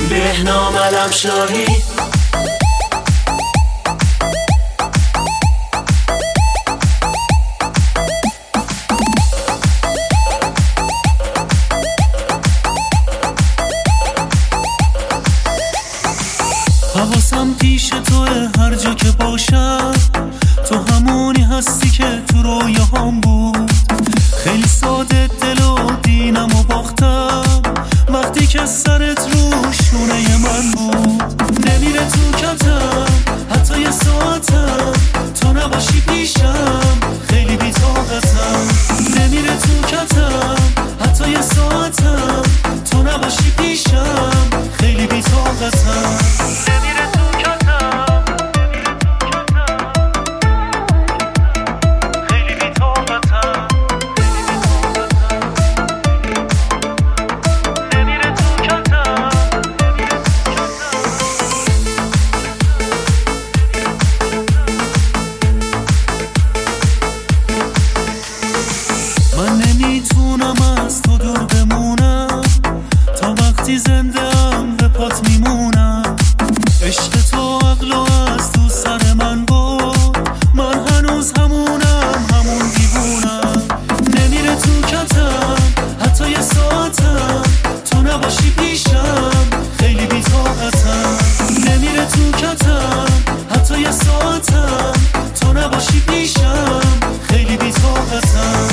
بهنام علم شاهی. حواسم پیش توه هر جا که باشم، تو همونی هستی که تو رویاهام بود. خیلی ساده دل و دینم و باختم وقتی که سرت رو شونه من بود. نمیره تو کتم حتی یه ساعتم، تو نباشی پیشم خیلی بی‌طاقتم. نمیره تو کتم حتی یه ساعتم، تو نباشی پیشم خیلی بی‌طاقتم. من نمیتونم از تو دور بمونم، تا وقتی زنده‌ام به پات میمونم. عشق تو عقلو از تو سر من برد، من هنوز همونم، همون دیوونم. نمیره تو کتم حتی یه ساعتم، تو نباشی پیشم خیلی بی‌طاقتم. نمیره تو کتم حتی یه ساعتم، تو نباشی پیشم خیلی بی‌طاقتم.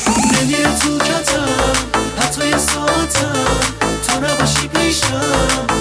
تو نباشی پیشم